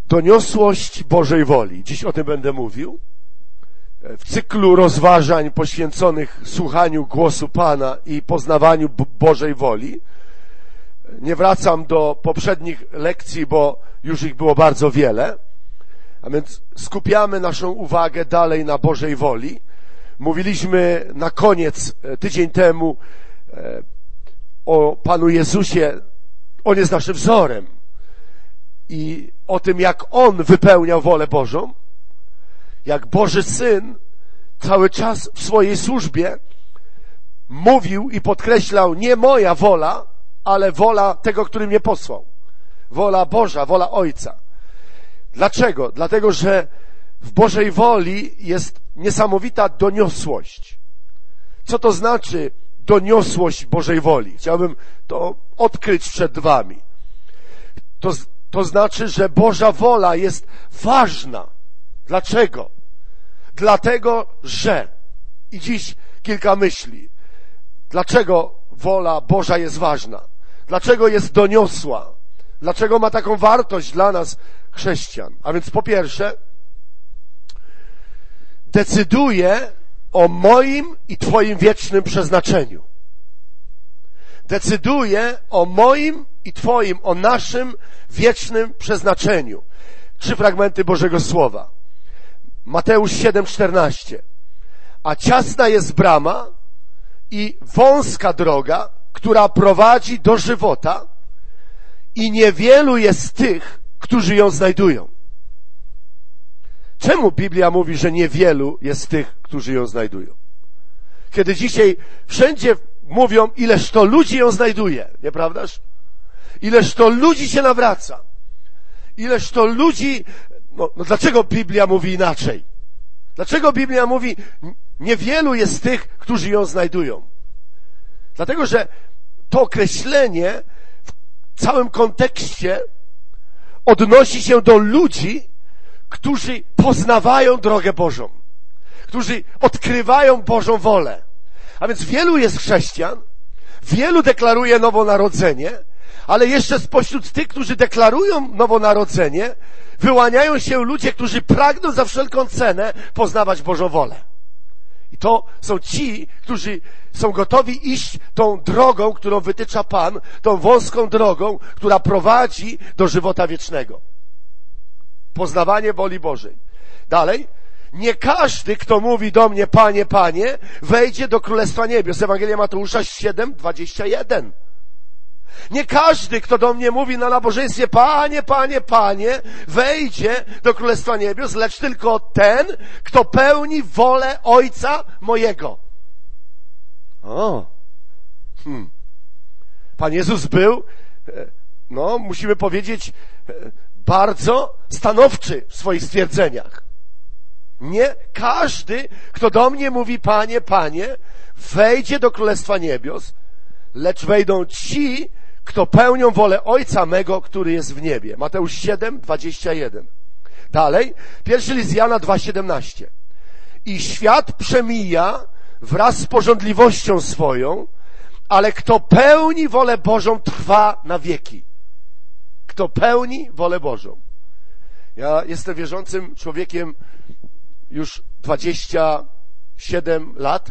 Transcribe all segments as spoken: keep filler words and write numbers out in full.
Doniosłość Bożej woli. Dziś o tym będę mówił. W cyklu rozważań poświęconych słuchaniu głosu Pana i poznawaniu Bożej woli. Nie wracam do poprzednich lekcji, bo już ich było bardzo wiele. A więc skupiamy naszą uwagę dalej na Bożej woli. Mówiliśmy na koniec, tydzień temu, o Panu Jezusie. On jest naszym wzorem. I o tym, jak On wypełniał wolę Bożą. Jak Boży Syn cały czas w swojej służbie mówił i podkreślał: nie moja wola, ale wola tego, który mnie posłał. Wola Boża, wola Ojca. Dlaczego? Dlatego, że w Bożej woli jest niesamowita doniosłość. Co to znaczy doniosłość Bożej woli? Chciałbym to odkryć przed wami. To, to znaczy, że Boża wola jest ważna. Dlaczego? Dlatego, że i dziś kilka myśli. Dlaczego wola Boża jest ważna? Dlaczego jest doniosła? Dlaczego ma taką wartość dla nas, chrześcijan? A więc po pierwsze, decyduje o moim i Twoim wiecznym przeznaczeniu. Decyduje o moim i Twoim, o naszym wiecznym przeznaczeniu. Trzy fragmenty Bożego Słowa. Mateusz siedem czternaście. A ciasna jest brama i wąska droga, która prowadzi do żywota, i niewielu jest tych, którzy ją znajdują. Czemu Biblia mówi, że niewielu jest tych, którzy ją znajdują? Kiedy dzisiaj wszędzie mówią, ileż to ludzi ją znajduje, nieprawdaż? Ileż to ludzi się nawraca. Ileż to ludzi... No, no dlaczego Biblia mówi inaczej? Dlaczego Biblia mówi, niewielu jest tych, którzy ją znajdują? Dlatego, że to określenie w całym kontekście odnosi się do ludzi, którzy poznawają drogę Bożą, którzy odkrywają Bożą wolę. A więc wielu jest chrześcijan, wielu deklaruje nowonarodzenie, ale jeszcze spośród tych, którzy deklarują nowonarodzenie, wyłaniają się ludzie, którzy pragną za wszelką cenę poznawać Bożą wolę. I to są ci, którzy są gotowi iść tą drogą, którą wytycza Pan, tą wąską drogą, która prowadzi do żywota wiecznego. Poznawanie woli Bożej. Dalej. Nie każdy, kto mówi do mnie, Panie, Panie, wejdzie do Królestwa Niebios. Ewangelia Mateusza siedem dwadzieścia jeden. Nie każdy, kto do mnie mówi na nabożeństwie, Panie, Panie, Panie, wejdzie do Królestwa Niebios, lecz tylko ten, kto pełni wolę Ojca mojego. O, hmm. Pan Jezus był, no, musimy powiedzieć, bardzo stanowczy w swoich stwierdzeniach. Nie każdy, kto do mnie mówi, Panie, Panie, wejdzie do Królestwa Niebios, lecz wejdą ci, kto pełnią wolę Ojca mego, który jest w niebie. Mateusz siedem dwadzieścia jeden. Dalej, pierwszy list Jana dwa siedemnaście. I świat przemija wraz z pożądliwością swoją, ale kto pełni wolę Bożą, trwa na wieki. Kto pełni wolę Bożą. Ja jestem wierzącym człowiekiem już dwadzieścia siedem lat.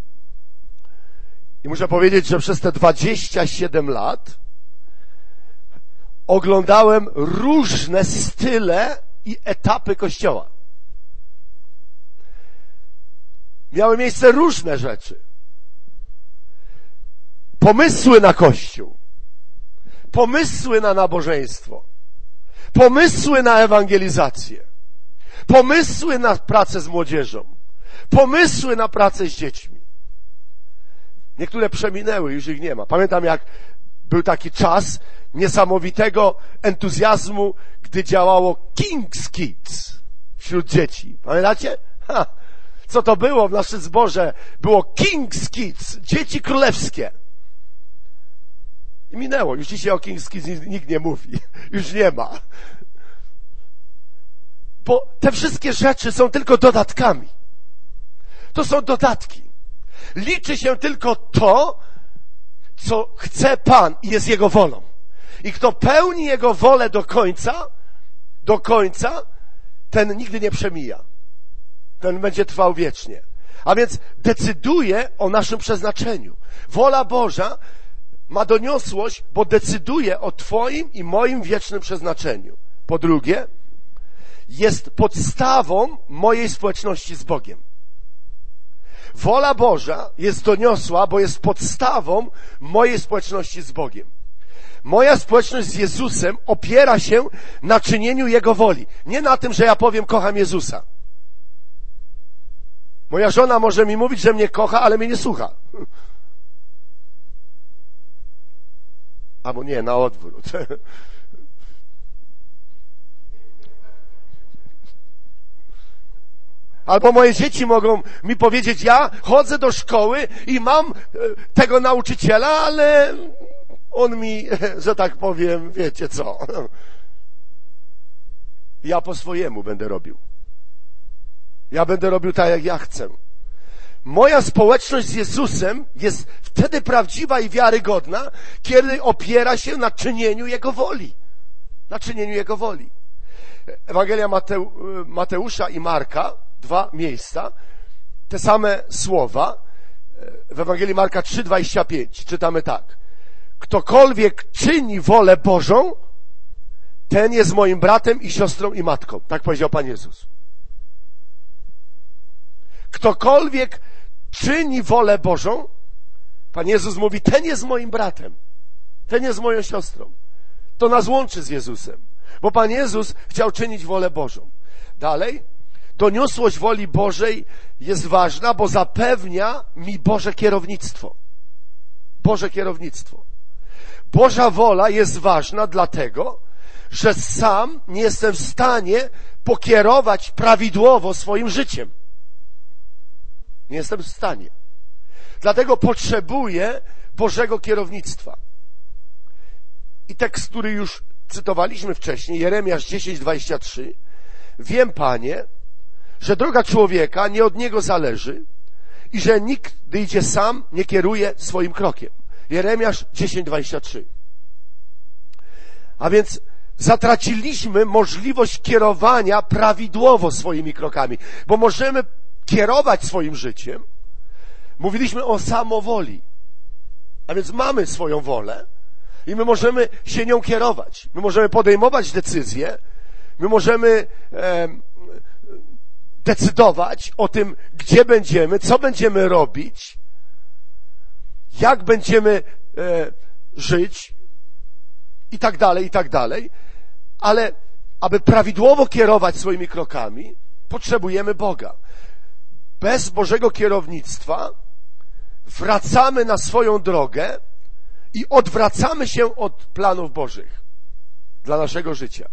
I muszę powiedzieć, że przez te dwadzieścia siedem lat oglądałem różne style i etapy Kościoła. Miały miejsce różne rzeczy. Pomysły na Kościół, pomysły na nabożeństwo, pomysły na ewangelizację, pomysły na pracę z młodzieżą, pomysły na pracę z dziećmi. Niektóre przeminęły, już ich nie ma. Pamiętam, jak był taki czas niesamowitego entuzjazmu, gdy działało King's Kids wśród dzieci. Pamiętacie? Ha! Co to było w naszym zborze? Było King's Kids, dzieci królewskie. I minęło. Już dzisiaj o King's Kids nikt nie mówi. Już nie ma. Bo te wszystkie rzeczy są tylko dodatkami. To są dodatki. Liczy się tylko to, co chce Pan i jest Jego wolą. I kto pełni Jego wolę do końca, do końca, ten nigdy nie przemija. Ten będzie trwał wiecznie. A więc decyduje o naszym przeznaczeniu. Wola Boża ma doniosłość, bo decyduje o twoim i moim wiecznym przeznaczeniu. Po drugie, jest podstawą mojej społeczności z Bogiem. Wola Boża jest doniosła, bo jest podstawą mojej społeczności z Bogiem. Moja społeczność z Jezusem opiera się na czynieniu Jego woli. Nie na tym, że ja powiem, kocham Jezusa. Moja żona może mi mówić, że mnie kocha, ale mnie nie słucha. Albo nie, na odwrót. Albo moje dzieci mogą mi powiedzieć, ja chodzę do szkoły i mam tego nauczyciela, ale on mi, że tak powiem, wiecie co. Ja po swojemu będę robił. Ja będę robił tak, jak ja chcę. Moja społeczność z Jezusem jest wtedy prawdziwa i wiarygodna, kiedy opiera się na czynieniu Jego woli. Na czynieniu Jego woli. Ewangelia Mateu, Mateusza i Marka, dwa miejsca, te same słowa. W Ewangelii Marka trzy dwadzieścia pięć czytamy tak. Ktokolwiek czyni wolę Bożą, ten jest moim bratem i siostrą i matką. Tak powiedział Pan Jezus. Ktokolwiek czyni wolę Bożą, Pan Jezus mówi, ten jest moim bratem, ten jest moją siostrą. To nas łączy z Jezusem, bo Pan Jezus chciał czynić wolę Bożą. Dalej, doniosłość woli Bożej jest ważna, bo zapewnia mi Boże kierownictwo. Boże kierownictwo. Boża wola jest ważna dlatego, że sam nie jestem w stanie pokierować prawidłowo swoim życiem. Nie jestem w stanie. Dlatego potrzebuję Bożego kierownictwa. I tekst, który już cytowaliśmy wcześniej, Jeremiasz dziesięć dwadzieścia trzy. Wiem, Panie, że droga człowieka nie od niego zależy i że nikt, gdy idzie sam, nie kieruje swoim krokiem. Jeremiasz dziesięć dwadzieścia trzy. A więc zatraciliśmy możliwość kierowania prawidłowo swoimi krokami, bo możemy kierować swoim życiem. Mówiliśmy o samowoli. A więc mamy swoją wolę i my możemy się nią kierować. My możemy podejmować decyzje. My możemy e, decydować o tym, gdzie będziemy, co będziemy robić, jak będziemy e, żyć i tak dalej, i tak dalej. Ale aby prawidłowo kierować swoimi krokami, potrzebujemy Boga. Bez Bożego kierownictwa wracamy na swoją drogę i odwracamy się od planów Bożych dla naszego życia.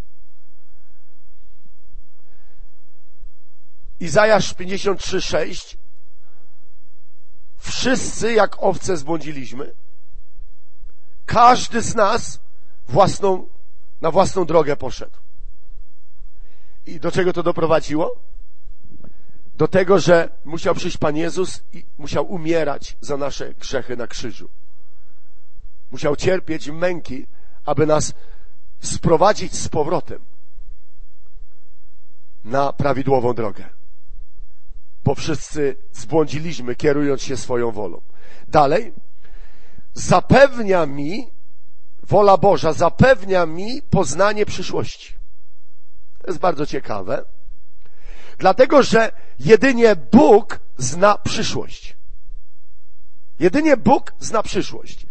Izajasz pięćdziesiąt trzy sześć. Wszyscy jak owce zbłądziliśmy. Każdy z nas własną, na własną drogę poszedł. I do czego to doprowadziło? Do tego, że musiał przyjść Pan Jezus i musiał umierać za nasze grzechy na krzyżu. Musiał cierpieć męki, aby nas sprowadzić z powrotem na prawidłową drogę. Bo wszyscy zbłądziliśmy, kierując się swoją wolą. Dalej, zapewnia mi, wola Boża zapewnia mi poznanie przyszłości. To jest bardzo ciekawe. Dlatego, że jedynie Bóg zna przyszłość. Jedynie Bóg zna przyszłość.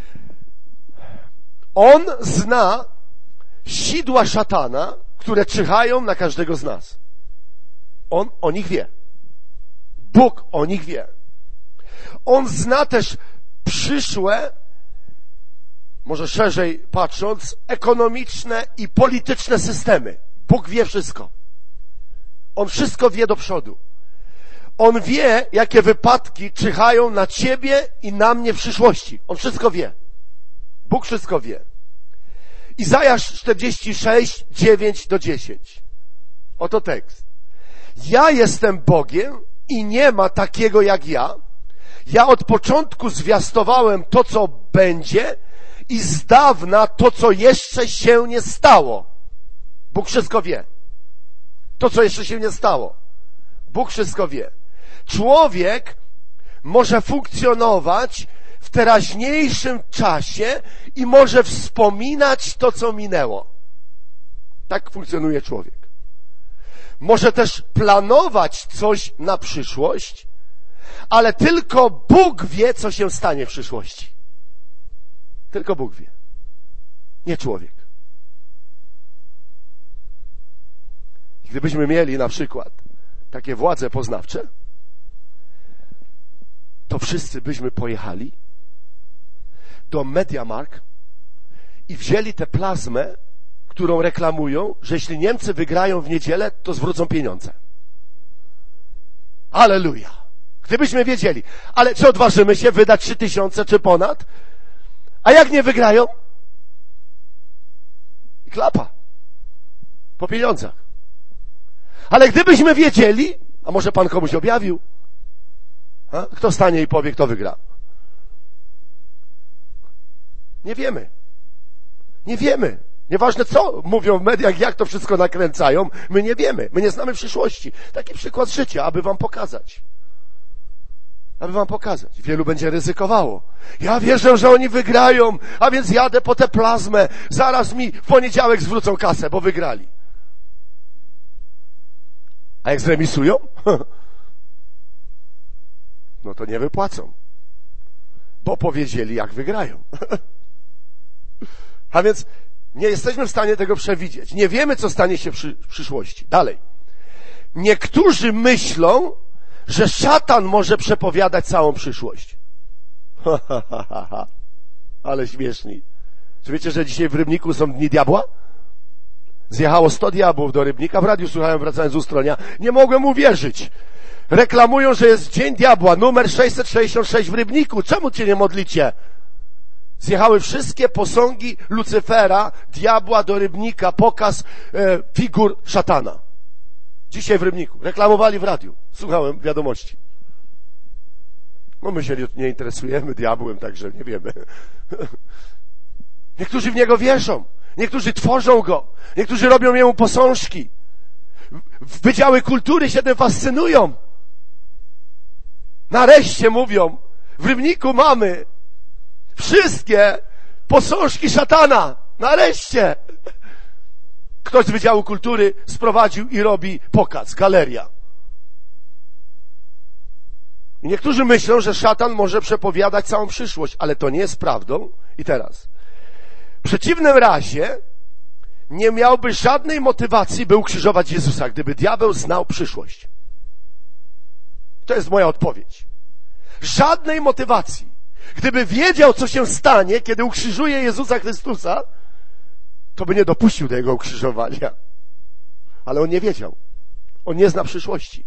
On zna sidła szatana, które czyhają na każdego z nas. On o nich wie. Bóg o nich wie. On zna też przyszłe, może szerzej patrząc, ekonomiczne i polityczne systemy. Bóg wie wszystko. On wszystko wie do przodu. On wie, jakie wypadki czyhają na ciebie i na mnie w przyszłości. On wszystko wie. Bóg wszystko wie. Izajasz czterdzieści sześć, dziewięć do dziesięć. Oto tekst. Ja jestem Bogiem i nie ma takiego jak ja. Ja od początku zwiastowałem to, co będzie i z dawna to, co jeszcze się nie stało. Bóg wszystko wie. To, co jeszcze się nie stało. Bóg wszystko wie. Człowiek może funkcjonować w teraźniejszym czasie i może wspominać to, co minęło. Tak funkcjonuje człowiek. Może też planować coś na przyszłość, ale tylko Bóg wie, co się stanie w przyszłości. Tylko Bóg wie. Nie człowiek. Gdybyśmy mieli na przykład takie władze poznawcze, to wszyscy byśmy pojechali do MediaMarkt i wzięli tę plazmę, którą reklamują, że jeśli Niemcy wygrają w niedzielę, to zwrócą pieniądze. Alleluja! Gdybyśmy wiedzieli. Ale czy odważymy się wydać trzy tysiące czy ponad? A jak nie wygrają? I klapa. Po pieniądzach. Ale gdybyśmy wiedzieli, a może Pan komuś objawił, a? Kto stanie i powie, kto wygra? Nie wiemy. Nie wiemy. Nieważne co mówią w mediach, jak to wszystko nakręcają, my nie wiemy. My nie znamy przyszłości. Taki przykład życia, aby wam pokazać. Aby wam pokazać. Wielu będzie ryzykowało. Ja wierzę, że oni wygrają, a więc jadę po tę plazmę. Zaraz mi w poniedziałek zwrócą kasę, bo wygrali. A jak zremisują? No to nie wypłacą. Bo powiedzieli, jak wygrają. A więc nie jesteśmy w stanie tego przewidzieć. Nie wiemy, co stanie się w, przy, w przyszłości. Dalej. Niektórzy myślą, że szatan może przepowiadać całą przyszłość. Ha, ha, ha, ha. Ale śmieszni. Czy wiecie, że dzisiaj w Rybniku są dni diabła? Zjechało sto diabłów do Rybnika. W radiu słuchałem, wracając z Ustronia. Nie mogłem uwierzyć. Reklamują, że jest Dzień Diabła, numer sześćset sześćdziesiąt sześć w Rybniku. Czemu cię nie modlicie? Zjechały wszystkie posągi Lucyfera, diabła do Rybnika, pokaz e, figur szatana. Dzisiaj w Rybniku. Reklamowali w radiu. Słuchałem wiadomości. No my się nie interesujemy diabłem, także nie wiemy. Niektórzy w niego wierzą. Niektórzy tworzą go. Niektórzy robią jemu posążki. Wydziały kultury się tym fascynują. Nareszcie mówią, w Rybniku mamy wszystkie posążki szatana. Nareszcie. Ktoś z Wydziału Kultury sprowadził i robi pokaz, galeria. I niektórzy myślą, że szatan może przepowiadać całą przyszłość, ale to nie jest prawdą. I teraz. W przeciwnym razie nie miałby żadnej motywacji, by ukrzyżować Jezusa, gdyby diabeł znał przyszłość. To jest moja odpowiedź. Żadnej motywacji. Gdyby wiedział, co się stanie, kiedy ukrzyżuje Jezusa Chrystusa, to by nie dopuścił do jego ukrzyżowania. Ale on nie wiedział. On nie zna przyszłości.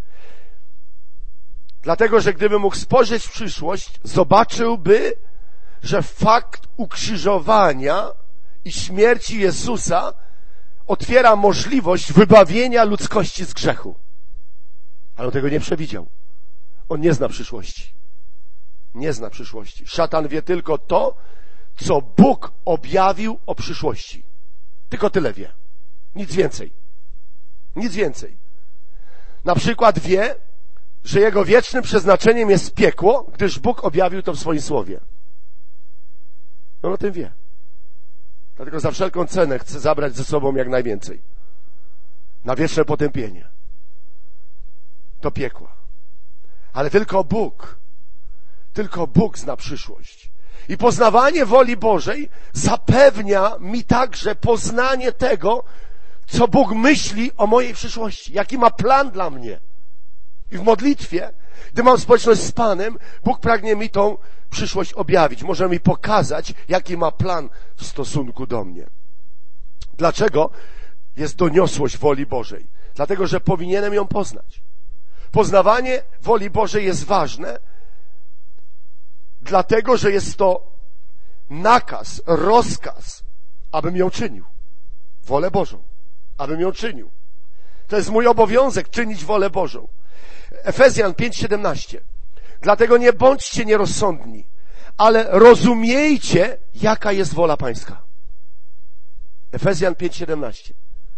Dlatego, że gdyby mógł spojrzeć w przyszłość, zobaczyłby, że fakt ukrzyżowania i śmierci Jezusa otwiera możliwość wybawienia ludzkości z grzechu. Ale on tego nie przewidział. On nie zna przyszłości. Nie zna przyszłości. Szatan wie tylko to, co Bóg objawił o przyszłości. Tylko tyle wie. Nic więcej. Nic więcej. Na przykład wie, że jego wiecznym przeznaczeniem jest piekło, gdyż Bóg objawił to w swoim słowie. On o tym wie. Dlatego za wszelką cenę chce zabrać ze sobą jak najwięcej. Na wieczne potępienie. Do piekła. Ale tylko Bóg, tylko Bóg zna przyszłość. I poznawanie woli Bożej zapewnia mi także poznanie tego, co Bóg myśli o mojej przyszłości. Jaki ma plan dla mnie. I w modlitwie, gdy mam społeczność z Panem, Bóg pragnie mi tą przyszłość objawić. Może mi pokazać, jaki ma plan w stosunku do mnie. Dlaczego jest doniosłość woli Bożej? Dlatego, że powinienem ją poznać. Poznawanie woli Bożej jest ważne, dlatego, że jest to nakaz, rozkaz, abym ją czynił. Wolę Bożą, abym ją czynił. To jest mój obowiązek, czynić wolę Bożą. Efezjan pięć siedemnaście. Dlatego nie bądźcie nierozsądni, ale rozumiejcie, jaka jest wola Pańska. Efezjan pięć siedemnaście.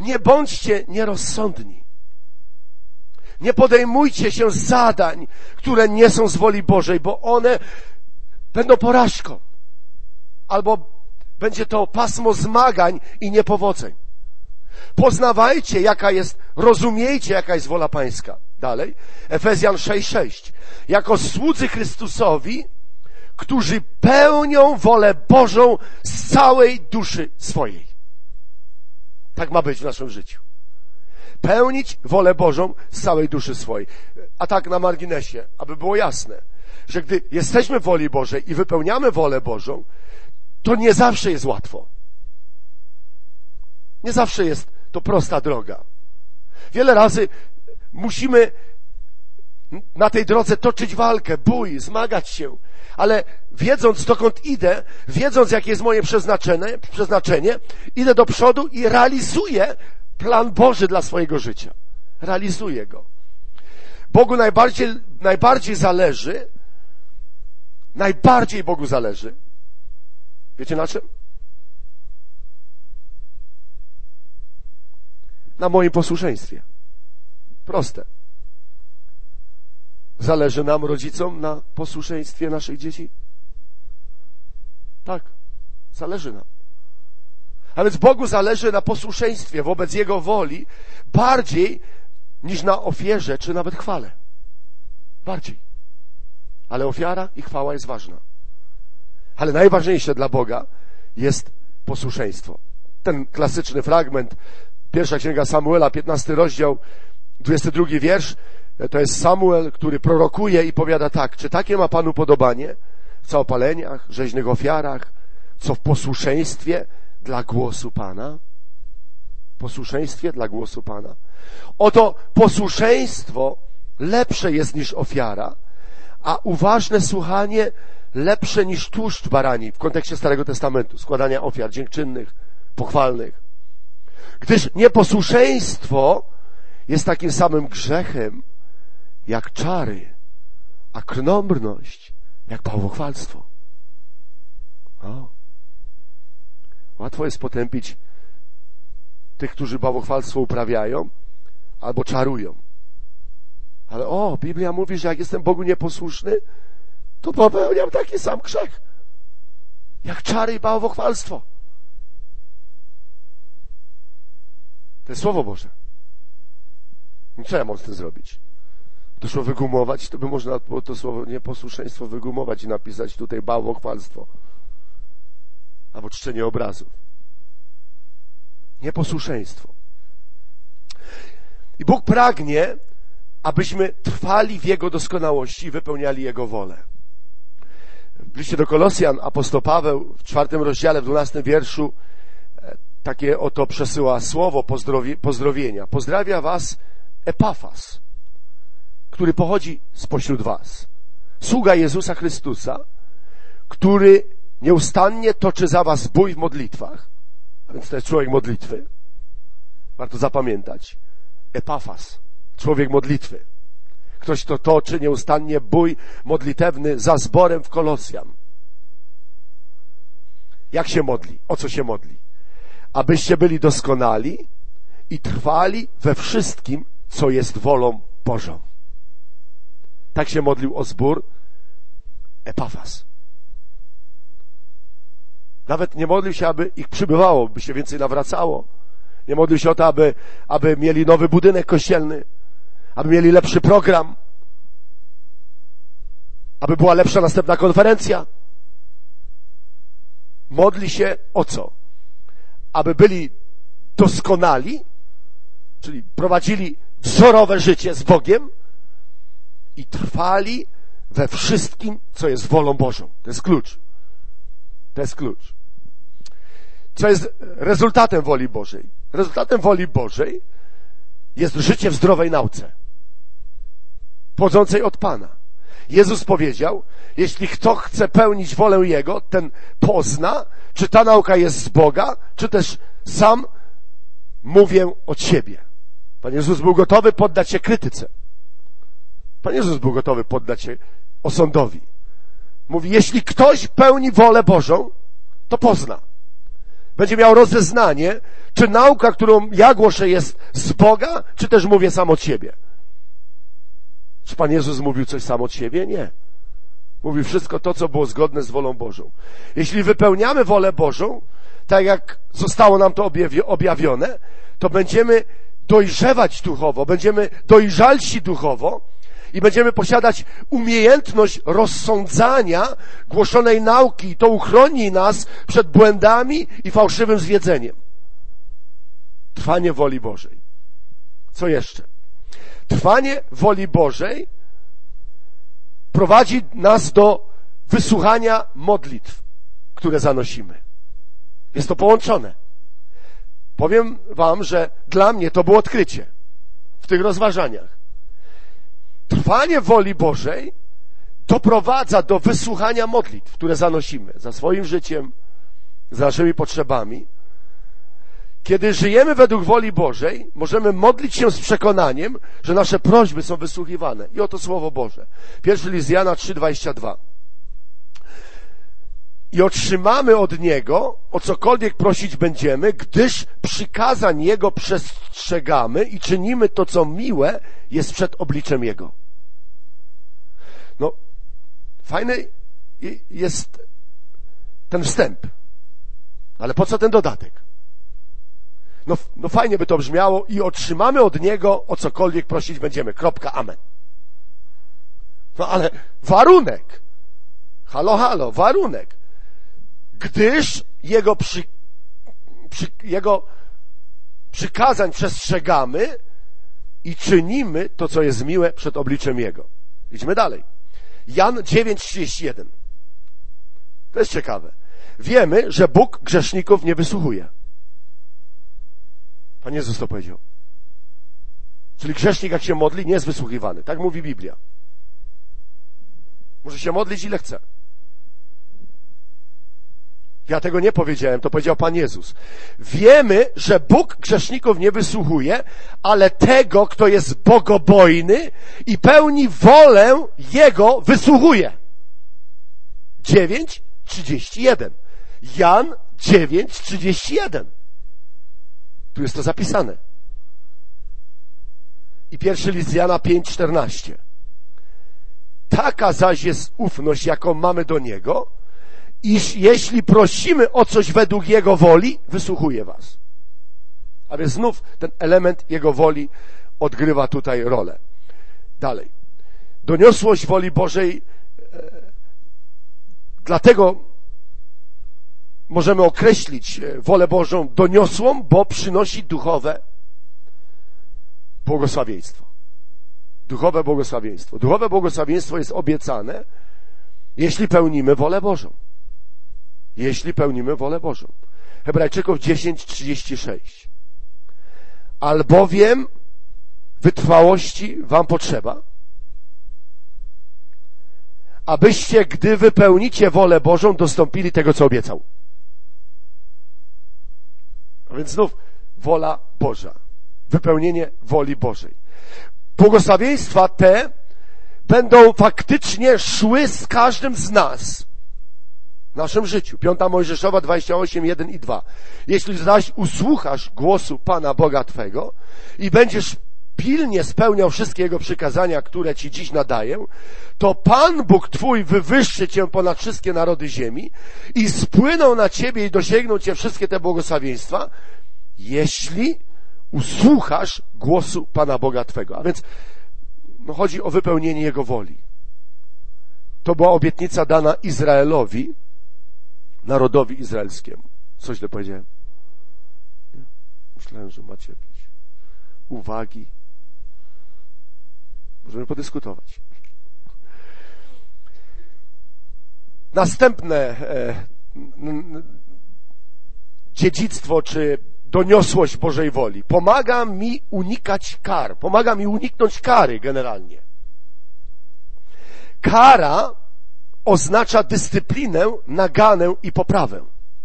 Nie bądźcie nierozsądni. Nie podejmujcie się zadań, które nie są z woli Bożej, bo one będą porażką. Albo będzie to pasmo zmagań i niepowodzeń. Poznawajcie, jaka jest, rozumiejcie, jaka jest wola Pańska. Dalej, Efezjan sześć sześć. Jako słudzy Chrystusowi, którzy pełnią wolę Bożą z całej duszy swojej. Tak ma być w naszym życiu. Pełnić wolę Bożą z całej duszy swojej. A tak na marginesie, aby było jasne, że gdy jesteśmy w woli Bożej i wypełniamy wolę Bożą, to nie zawsze jest łatwo. Nie zawsze jest to prosta droga. Wiele razy musimy na tej drodze toczyć walkę, bój, zmagać się, ale wiedząc, dokąd idę, wiedząc, jakie jest moje przeznaczenie, przeznaczenie, idę do przodu i realizuję plan Boży dla swojego życia. Realizuję go. Bogu najbardziej, najbardziej zależy, najbardziej Bogu zależy. Wiecie na czym? Na moim posłuszeństwie. Proste. Zależy nam, rodzicom, na posłuszeństwie naszych dzieci? Tak, zależy nam. A więc Bogu zależy na posłuszeństwie wobec Jego woli bardziej niż na ofierze, czy nawet chwale. Bardziej. Ale ofiara i chwała jest ważna. Ale najważniejsze dla Boga jest posłuszeństwo. Ten klasyczny fragment, pierwsza księga Samuela, piętnasty rozdział, dwudziesty drugi wiersz, to jest Samuel, który prorokuje i powiada tak: czy takie ma Panu podobanie w całopaleniach, rzeźnych ofiarach, co w posłuszeństwie dla głosu Pana? Posłuszeństwie dla głosu Pana. Oto posłuszeństwo lepsze jest niż ofiara, a uważne słuchanie lepsze niż tłuszcz barani w kontekście Starego Testamentu, składania ofiar dziękczynnych, pochwalnych. Gdyż nieposłuszeństwo jest takim samym grzechem jak czary, a krnąbrność jak bałwochwalstwo. O. Łatwo jest potępić tych, którzy bałwochwalstwo uprawiają albo czarują. Ale o, Biblia mówi, że jak jestem Bogu nieposłuszny, to popełniam taki sam grzech jak czary i bałwochwalstwo. To jest Słowo Boże. I co ja mam z tym zrobić? To słowo wygumować, to by można było to słowo nieposłuszeństwo wygumować i napisać tutaj bałwochwalstwo. Albo czczenie obrazów. Nieposłuszeństwo. I Bóg pragnie, abyśmy trwali w Jego doskonałości i wypełniali Jego wolę. W liście do Kolosjan apostoł Paweł w czwartym rozdziale, w dwunastym wierszu takie oto przesyła słowo pozdrowie, pozdrowienia. Pozdrawia was Epafas, który pochodzi spośród was. Sługa Jezusa Chrystusa, który nieustannie toczy za was bój w modlitwach. A więc to jest człowiek modlitwy. Warto zapamiętać. Epafas, człowiek modlitwy. Ktoś, kto toczy nieustannie bój modlitewny za zborem w Kolosjan. Jak się modli? O co się modli? Abyście byli doskonali i trwali we wszystkim, co jest wolą Bożą. Tak się modlił o zbór Epafas. Nawet nie modlił się, aby ich przybywało, by się więcej nawracało. Nie modlił się o to, aby, aby mieli nowy budynek kościelny, aby mieli lepszy program, aby była lepsza następna konferencja. Modli się o co? Aby byli doskonali, czyli prowadzili wzorowe życie z Bogiem i trwali we wszystkim, co jest wolą Bożą. To jest klucz. To jest klucz. Co jest rezultatem woli Bożej? Rezultatem woli Bożej jest życie w zdrowej nauce, pochodzącej od Pana. Jezus powiedział, jeśli kto chce pełnić wolę Jego, ten pozna, czy ta nauka jest z Boga, czy też sam mówię od siebie. Pan Jezus był gotowy poddać się krytyce. Pan Jezus był gotowy poddać się osądowi. Mówi, jeśli ktoś pełni wolę Bożą, to pozna. będzie miał rozeznanie, czy nauka, którą ja głoszę, jest z Boga, czy też mówię sam od siebie. Czy Pan Jezus mówił coś sam od siebie? Nie. Mówił wszystko to, co było zgodne z wolą Bożą. Jeśli wypełniamy wolę Bożą, tak jak zostało nam to objawione, to będziemy dojrzewać duchowo, będziemy dojrzalsi duchowo i będziemy posiadać umiejętność rozsądzania głoszonej nauki. I to uchroni nas przed błędami i fałszywym zwiedzeniem. Trwanie woli Bożej. Co jeszcze? Trwanie woli Bożej prowadzi nas do wysłuchania modlitw, które zanosimy. Jest to połączone. Powiem wam, że dla mnie to było odkrycie w tych rozważaniach. Trwanie woli Bożej doprowadza do wysłuchania modlitw, które zanosimy za swoim życiem, za naszymi potrzebami. Kiedy żyjemy według woli Bożej, możemy modlić się z przekonaniem, że nasze prośby są wysłuchiwane. I oto Słowo Boże. Pierwszy list Jana trzy, dwadzieścia dwa. I otrzymamy od Niego, o cokolwiek prosić będziemy, gdyż przykazań Jego przestrzegamy i czynimy to, co miłe jest przed obliczem Jego. No, fajny jest ten wstęp. Ale po co ten dodatek? No, no fajnie by to brzmiało i otrzymamy od Niego, o cokolwiek prosić będziemy. Kropka, amen. No ale warunek. Halo, halo, warunek. Gdyż Jego, przy, przy, Jego przykazań przestrzegamy i czynimy to, co jest miłe przed obliczem Jego. Idźmy dalej. Jan dziewięć, trzydzieści jeden. To jest ciekawe. Wiemy, że Bóg grzeszników nie wysłuchuje. Pan Jezus to powiedział. Czyli grzesznik, jak się modli, nie jest wysłuchiwany. Tak mówi Biblia. Może się modlić ile chce. Ja tego nie powiedziałem, to powiedział Pan Jezus. Wiemy, że Bóg grzeszników nie wysłuchuje, ale tego, kto jest bogobojny i pełni wolę Jego, wysłuchuje. dziewięć, trzydzieści jeden. Jan dziewięć, trzydzieści jeden. Tu jest to zapisane. I pierwszy list Jana pięć, czternaście. Taka zaś jest ufność, jaką mamy do Niego, iż jeśli prosimy o coś według Jego woli, wysłuchuje was. A więc znów ten element Jego woli odgrywa tutaj rolę. Dalej. Doniosłość woli Bożej, e, dlatego możemy określić wolę Bożą doniosłą, bo przynosi duchowe błogosławieństwo. Duchowe błogosławieństwo. Duchowe błogosławieństwo jest obiecane, jeśli pełnimy wolę Bożą. Jeśli pełnimy wolę Bożą. Hebrajczyków dziesięć, trzydzieści sześć. Albowiem wytrwałości wam potrzeba, abyście, gdy wypełnicie wolę Bożą, dostąpili tego, co obiecał. A więc znów wola Boża. Wypełnienie woli Bożej. Błogosławieństwa te będą faktycznie szły z każdym z nas w naszym życiu. Piąta Mojżeszowa dwadzieścia osiem, jeden i dwa. Jeśli zaś usłuchasz głosu Pana Boga Twego i będziesz pilnie spełniał wszystkie Jego przykazania, które Ci dziś nadaję, to Pan Bóg Twój wywyższy Cię ponad wszystkie narody ziemi i spłyną na Ciebie i dosięgną Cię wszystkie te błogosławieństwa, jeśli usłuchasz głosu Pana Boga Twego. A więc no, chodzi o wypełnienie Jego woli. To była obietnica dana Izraelowi, narodowi izraelskiemu. Co źle powiedziałem? Nie? Myślałem, że macie jakieś uwagi. Możemy podyskutować. Następne e, n, dziedzictwo, czy doniosłość Bożej woli. Pomaga mi unikać kar. Pomaga mi uniknąć kary generalnie. Kara oznacza dyscyplinę, naganę i poprawę.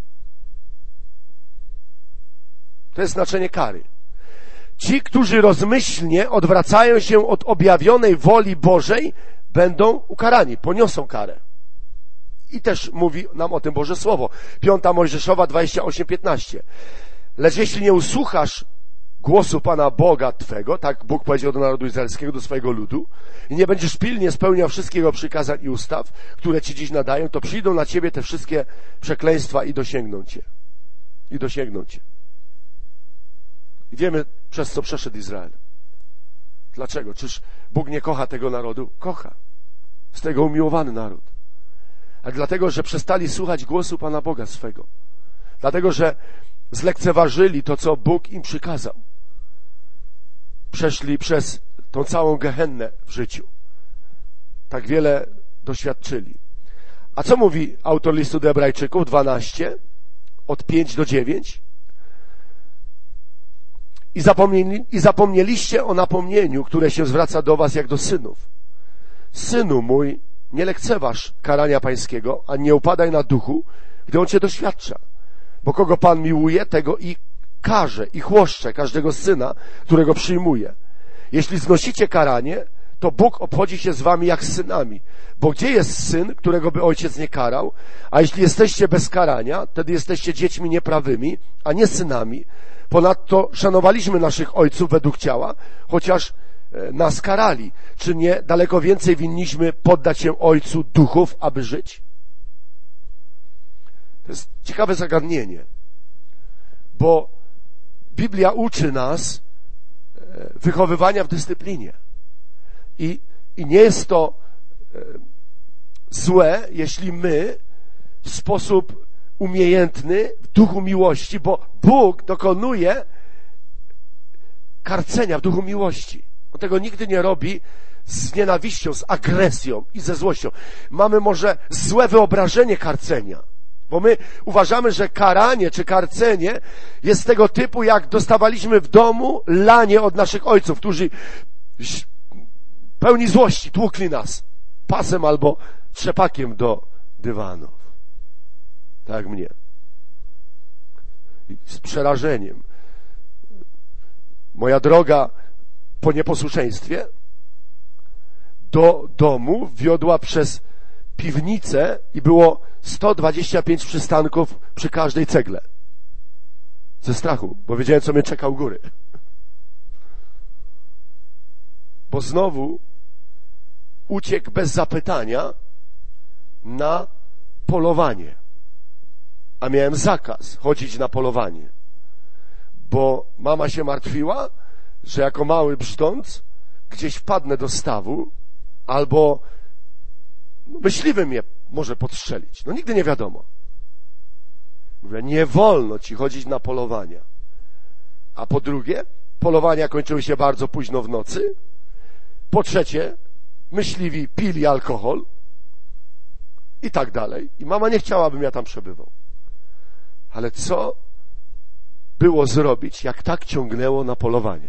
To jest znaczenie kary. Ci, którzy rozmyślnie odwracają się od objawionej woli Bożej, będą ukarani, poniosą karę. I też mówi nam o tym Boże Słowo. Piąta Mojżeszowa dwadzieścia osiem piętnaście. Lecz jeśli nie usłuchasz głosu Pana Boga Twego, tak Bóg powiedział do narodu izraelskiego, do swojego ludu, i nie będziesz pilnie spełniał wszystkiego przykazań i ustaw, które Ci dziś nadają, to przyjdą na Ciebie te wszystkie przekleństwa i dosięgną Cię. I dosięgną Cię. I wiemy, przez co przeszedł Izrael. Dlaczego? Czyż Bóg nie kocha tego narodu? Kocha. Z tego umiłowany naród. A dlatego, że przestali słuchać głosu Pana Boga swego. Dlatego, że zlekceważyli to, co Bóg im przykazał. Przeszli przez tą całą gehennę w życiu. Tak wiele doświadczyli. A co mówi autor listu do Hebrajczyków dwanaście, od pięć do dziewięć? I, zapomnieli, I zapomnieliście o napomnieniu, które się zwraca do was jak do synów. Synu mój, nie lekceważ karania pańskiego, a nie upadaj na duchu, gdy on cię doświadcza. Bo kogo Pan miłuje, tego i karze, i chłoszcze każdego syna, którego przyjmuje. Jeśli znosicie karanie, to Bóg obchodzi się z wami jak z synami. Bo gdzie jest syn, którego by ojciec nie karał? A jeśli jesteście bez karania, wtedy jesteście dziećmi nieprawymi, a nie synami. Ponadto szanowaliśmy naszych ojców według ciała, chociaż nas karali. Czy nie daleko więcej winniśmy poddać się Ojcu duchów, aby żyć? To jest ciekawe zagadnienie, bo Biblia uczy nas wychowywania w dyscyplinie. I, i nie jest to złe, jeśli my w sposób umiejętny, w duchu miłości, bo Bóg dokonuje karcenia w duchu miłości. On tego nigdy nie robi z nienawiścią, z agresją i ze złością. Mamy może złe wyobrażenie karcenia, bo my uważamy, że karanie czy karcenie jest tego typu, jak dostawaliśmy w domu lanie od naszych ojców, którzy pełni złości tłukli nas pasem albo trzepakiem do dywanów. Tak jak mnie. I z przerażeniem. Moja droga po nieposłuszeństwie do domu wiodła przez piwnicę i było sto dwadzieścia pięć przystanków przy każdej cegle. Ze strachu, bo wiedziałem, co mnie czeka u góry. Bo znowu uciekł bez zapytania na polowanie. A miałem zakaz chodzić na polowanie. Bo mama się martwiła, że jako mały brzdąc gdzieś wpadnę do stawu albo myśliwy mnie może podstrzelić. No nigdy nie wiadomo. Mówię, nie wolno ci chodzić na polowania. A po drugie, polowania kończyły się bardzo późno w nocy. Po trzecie, myśliwi pili alkohol i tak dalej. I mama nie chciała, abym ja tam przebywał. Ale co było zrobić, jak tak ciągnęło na polowania?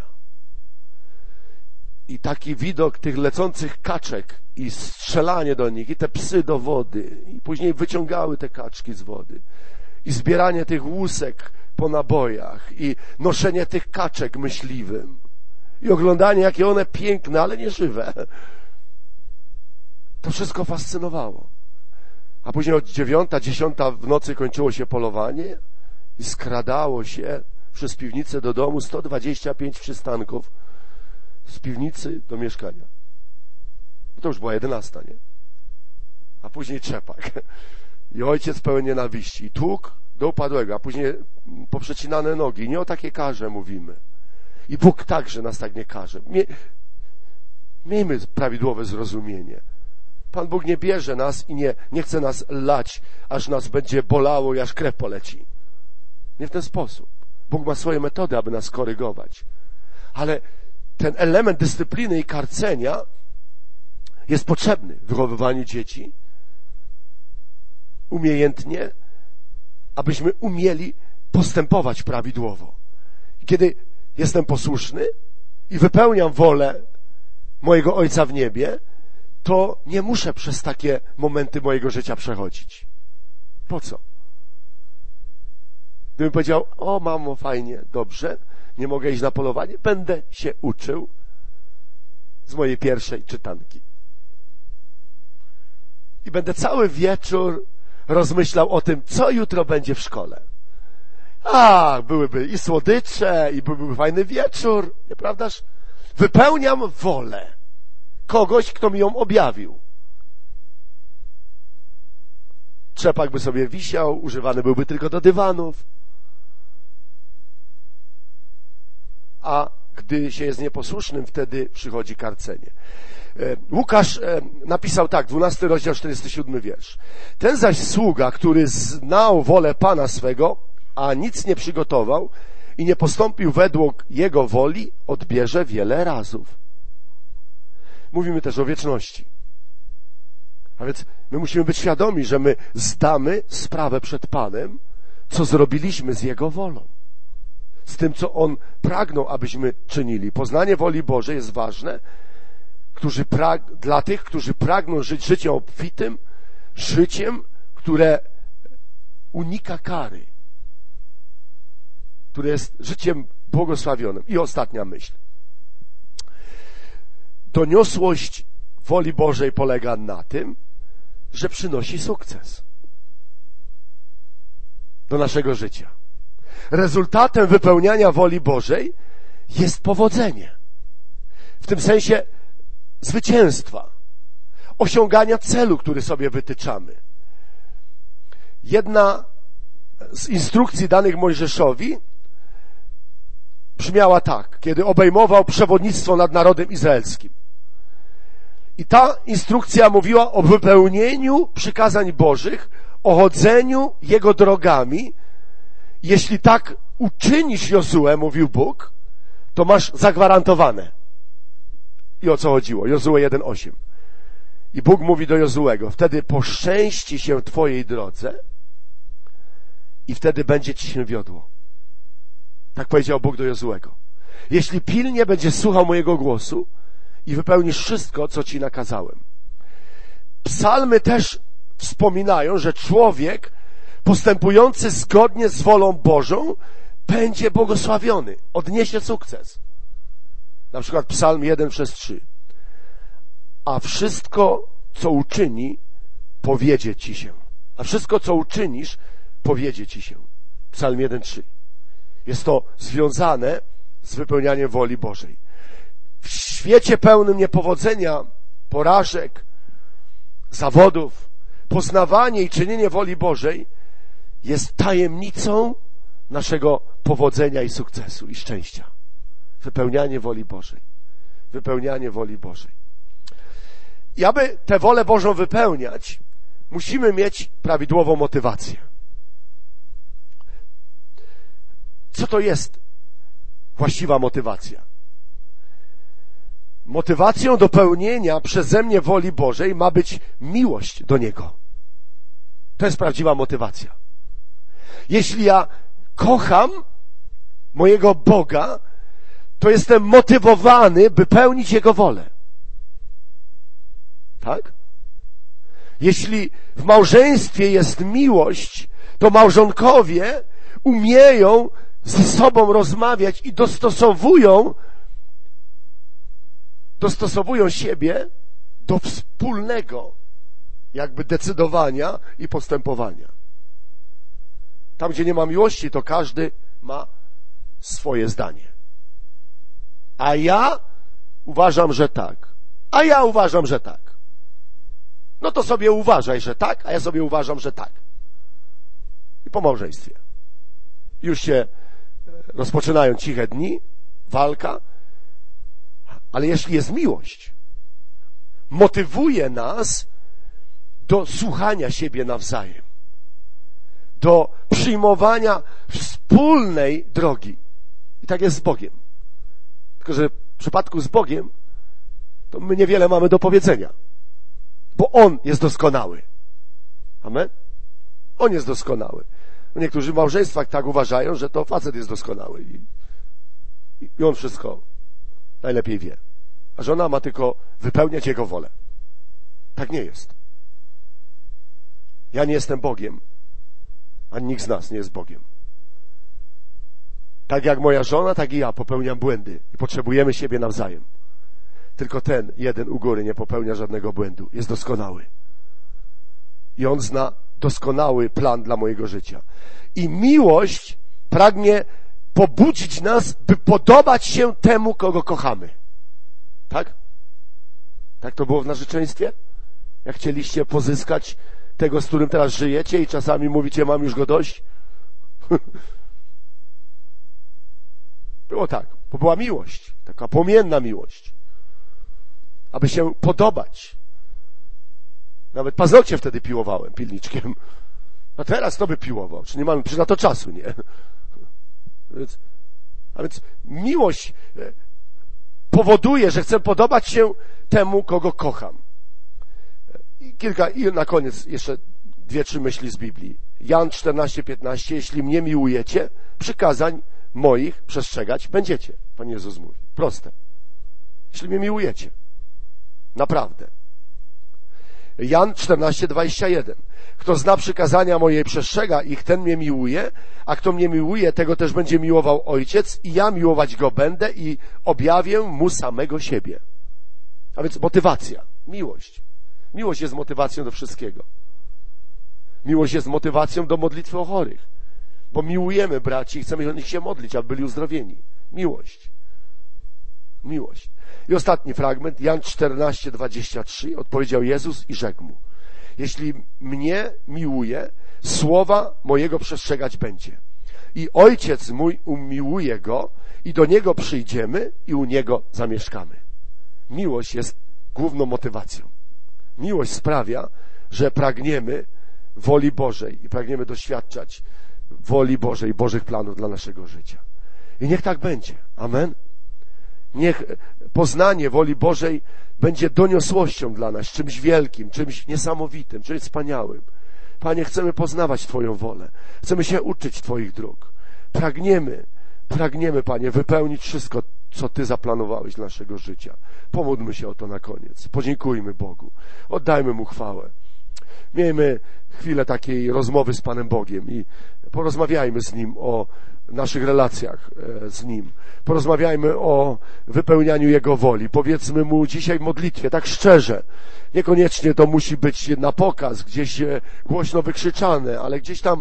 I taki widok tych lecących kaczek i strzelanie do nich, i te psy do wody, i później wyciągały te kaczki z wody, i zbieranie tych łusek po nabojach, i noszenie tych kaczek myśliwym, i oglądanie, jakie one piękne, ale nie żywe. To wszystko fascynowało. A później od dziewiąta, dziesiąta w nocy kończyło się polowanie i skradało się przez piwnicę do domu sto dwadzieścia pięć przystanków z piwnicy do mieszkania. To już była jedenasta, nie? A później trzepak. I ojciec pełen nienawiści. I tłuk do upadłego, a później poprzecinane nogi. Nie o takie karze mówimy. I Bóg także nas tak nie karze. Mie... Miejmy prawidłowe zrozumienie. Pan Bóg nie bierze nas i nie, nie chce nas lać, aż nas będzie bolało i aż krew poleci. Nie w ten sposób. Bóg ma swoje metody, aby nas korygować. Ale ten element dyscypliny i karcenia jest potrzebny w wychowywaniu dzieci umiejętnie, abyśmy umieli postępować prawidłowo. Kiedy jestem posłuszny i wypełniam wolę mojego Ojca w niebie, to nie muszę przez takie momenty mojego życia przechodzić. Po co? Gdybym powiedział, o mamo, fajnie, dobrze, nie mogę iść na polowanie, będę się uczył z mojej pierwszej czytanki. I będę cały wieczór rozmyślał o tym, co jutro będzie w szkole. A, byłyby i słodycze, i byłby fajny wieczór, nieprawdaż? Wypełniam wolę kogoś, kto mi ją objawił. Trzepak by sobie wisiał, używany byłby tylko do dywanów. A gdy się jest nieposłusznym, wtedy przychodzi karcenie. Łukasz napisał tak, dwunasty rozdział, czterdziesty siódmy wiersz. Ten zaś sługa, który znał wolę Pana swego, a nic nie przygotował i nie postąpił według jego woli, odbierze wiele razów. Mówimy też o wieczności. A więc my musimy być świadomi, że my zdamy sprawę przed Panem, co zrobiliśmy z Jego wolą. Z tym, co On pragnął, abyśmy czynili. Poznanie woli Bożej jest ważne którzy prag... dla tych, którzy pragną żyć życiem obfitym, życiem, które unika kary, które jest życiem błogosławionym. I ostatnia myśl. Doniosłość woli Bożej polega na tym, że przynosi sukces do naszego życia. Rezultatem wypełniania woli Bożej jest powodzenie. W tym sensie zwycięstwa, osiągania celu, który sobie wytyczamy. Jedna z instrukcji danych Mojżeszowi brzmiała tak, kiedy obejmował przewodnictwo nad narodem izraelskim. I ta instrukcja mówiła o wypełnieniu przykazań Bożych, o chodzeniu Jego drogami. Jeśli tak uczynisz, Jozue, mówił Bóg, to masz zagwarantowane. I o co chodziło? Jozue jeden osiem. I Bóg mówi do Jozuego, wtedy poszczęści się Twojej drodze i wtedy będzie Ci się wiodło. Tak powiedział Bóg do Jozuego. Jeśli pilnie będziesz słuchał mojego głosu i wypełnisz wszystko, co Ci nakazałem. Psalmy też wspominają, że człowiek postępujący zgodnie z wolą Bożą będzie błogosławiony, odniesie sukces. Na przykład Psalm jeden przez trzy. A wszystko, co uczyni, powiedzie Ci się. A wszystko, co uczynisz, powiedzie Ci się. Psalm jeden trzy. Jest to związane z wypełnianiem woli Bożej. W świecie pełnym niepowodzenia, porażek, zawodów, poznawanie i czynienie woli Bożej jest tajemnicą naszego powodzenia i sukcesu i szczęścia. Wypełnianie woli Bożej. Wypełnianie woli Bożej. I aby tę wolę Bożą wypełniać, musimy mieć prawidłową motywację. Co to jest właściwa motywacja? Motywacją do pełnienia przeze mnie woli Bożej ma być miłość do Niego. To jest prawdziwa motywacja. Jeśli ja kocham mojego Boga, to jestem motywowany, by pełnić Jego wolę. Tak? Jeśli w małżeństwie jest miłość, to małżonkowie umieją ze sobą rozmawiać i dostosowują dostosowują siebie do wspólnego jakby decydowania i postępowania. Tam, gdzie nie ma miłości, to każdy ma swoje zdanie. A ja uważam, że tak. A ja uważam, że tak. No to sobie uważaj, że tak, a ja sobie uważam, że tak. I po małżeństwie. Już się rozpoczynają ciche dni, walka, ale jeśli jest miłość, motywuje nas do słuchania siebie nawzajem, do przyjmowania wspólnej drogi. I tak jest z Bogiem. Tylko że w przypadku z Bogiem to my niewiele mamy do powiedzenia, bo On jest doskonały. Amen? On jest doskonały. Niektórzy w małżeństwach tak uważają, że to facet jest doskonały i, i on wszystko najlepiej wie. A żona ma tylko wypełniać jego wolę. Tak nie jest. Ja nie jestem Bogiem, ani nikt z nas nie jest Bogiem. Tak jak moja żona, tak i ja popełniam błędy i potrzebujemy siebie nawzajem. Tylko ten jeden u góry nie popełnia żadnego błędu. Jest doskonały. I on zna doskonały plan dla mojego życia. I miłość pragnie pobudzić nas, by podobać się temu, kogo kochamy. Tak? Tak to było w narzeczeństwie? Jak chcieliście pozyskać tego, z którym teraz żyjecie i czasami mówicie, mam już go dość? Było tak, bo była miłość, taka płomienna miłość, aby się podobać. Nawet paznokcie wtedy piłowałem pilniczkiem. A teraz to by piłował, czy nie mam, czy na to czasu, nie? Więc, a więc miłość powoduje, że chcę podobać się temu, kogo kocham. I kilka, i na koniec jeszcze dwie, trzy myśli z Biblii. Jan czternaście piętnaście, jeśli mnie miłujecie, przykazań moich przestrzegać będziecie. Pan Jezus mówi. Proste. Jeśli mnie miłujecie. Naprawdę. Jan czternaście dwadzieścia jeden. Kto zna przykazania moje i przestrzega ich, ten mnie miłuje, a kto mnie miłuje, tego też będzie miłował Ojciec i ja miłować go będę i objawię mu samego siebie. A więc motywacja. Miłość. Miłość jest motywacją do wszystkiego. Miłość jest motywacją do modlitwy o chorych. Bo miłujemy braci i chcemy o nich się modlić, aby byli uzdrowieni. Miłość. Miłość. I ostatni fragment, Jan czternaście dwadzieścia trzy, odpowiedział Jezus i rzekł mu: jeśli mnie miłuje, słowa mojego przestrzegać będzie. I Ojciec mój umiłuje go i do Niego przyjdziemy i u Niego zamieszkamy. Miłość jest główną motywacją. Miłość sprawia, że pragniemy woli Bożej i pragniemy doświadczać woli Bożej, Bożych planów dla naszego życia. I niech tak będzie. Amen. Niech poznanie woli Bożej będzie doniosłością dla nas, czymś wielkim, czymś niesamowitym, czymś wspaniałym. Panie, chcemy poznawać Twoją wolę. Chcemy się uczyć Twoich dróg. Pragniemy, pragniemy, Panie, wypełnić wszystko, co Ty zaplanowałeś dla naszego życia. Pomódlmy się o to na koniec. Podziękujmy Bogu. Oddajmy Mu chwałę. Miejmy chwilę takiej rozmowy z Panem Bogiem i porozmawiajmy z Nim o naszych relacjach z Nim. Porozmawiajmy o wypełnianiu Jego woli. Powiedzmy Mu dzisiaj w modlitwie, tak szczerze. Niekoniecznie to musi być na pokaz, gdzieś głośno wykrzyczane, ale gdzieś tam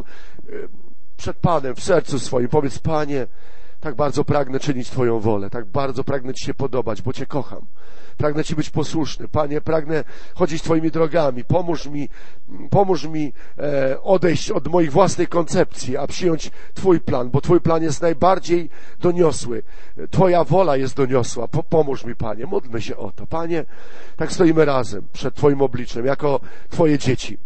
przed Panem, w sercu swoim. Powiedz: Panie, tak bardzo pragnę czynić Twoją wolę, tak bardzo pragnę Ci się podobać, bo Cię kocham. Pragnę Ci być posłuszny. Panie, pragnę chodzić Twoimi drogami. Pomóż mi, pomóż mi e, odejść od moich własnych koncepcji, a przyjąć Twój plan, bo Twój plan jest najbardziej doniosły. Twoja wola jest doniosła. Po, pomóż mi, Panie. Módlmy się o to. Panie, tak stoimy razem przed Twoim obliczem, jako Twoje dzieci.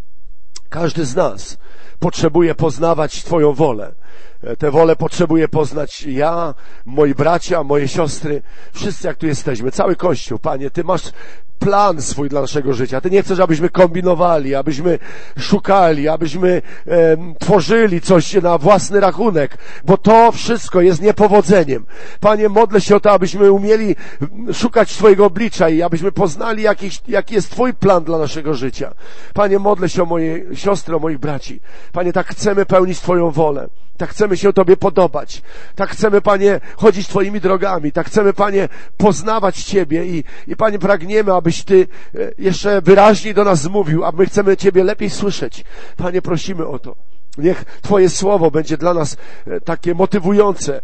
Każdy z nas potrzebuje poznawać Twoją wolę. Tę wolę potrzebuję poznać ja, moi bracia, moje siostry, wszyscy jak tu jesteśmy, cały Kościół. Panie, Ty masz plan swój dla naszego życia. Ty nie chcesz, abyśmy kombinowali, abyśmy szukali, abyśmy e, tworzyli coś na własny rachunek, bo to wszystko jest niepowodzeniem. Panie, modlę się o to, abyśmy umieli szukać Twojego oblicza i abyśmy poznali jakiś, jaki jest Twój plan dla naszego życia. Panie, modlę się o moje siostry, o moich braci. Panie, tak chcemy pełnić Twoją wolę. Tak chcemy się Tobie podobać. Tak chcemy, Panie, chodzić Twoimi drogami. Tak chcemy, Panie, poznawać Ciebie i, i Panie, pragniemy, abyś Ty jeszcze wyraźniej do nas mówił, a my chcemy Ciebie lepiej słyszeć. Panie, prosimy o to. Niech Twoje słowo będzie dla nas takie motywujące,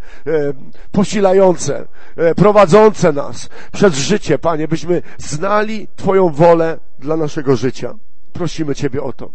posilające, prowadzące nas przez życie, Panie, byśmy znali Twoją wolę dla naszego życia. Prosimy Ciebie o to.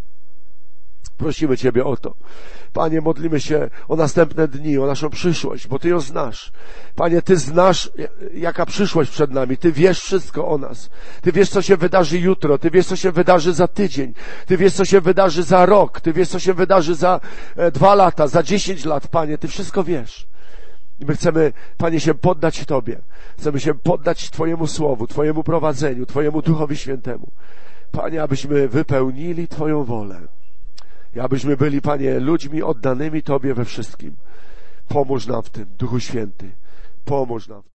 Prosimy Ciebie o to. Panie, modlimy się o następne dni, o naszą przyszłość, bo Ty ją znasz. Panie, Ty znasz, jaka przyszłość przed nami. Ty wiesz wszystko o nas. Ty wiesz, co się wydarzy jutro. Ty wiesz, co się wydarzy za tydzień. Ty wiesz, co się wydarzy za rok. Ty wiesz, co się wydarzy za e, dwa lata, za dziesięć lat. Panie, Ty wszystko wiesz. I my chcemy, Panie, się poddać Tobie. Chcemy się poddać Twojemu Słowu, Twojemu prowadzeniu, Twojemu Duchowi Świętemu. Panie, abyśmy wypełnili Twoją wolę. I abyśmy byli, Panie, ludźmi oddanymi Tobie we wszystkim. Pomóż nam w tym, Duchu Święty. Pomóż nam.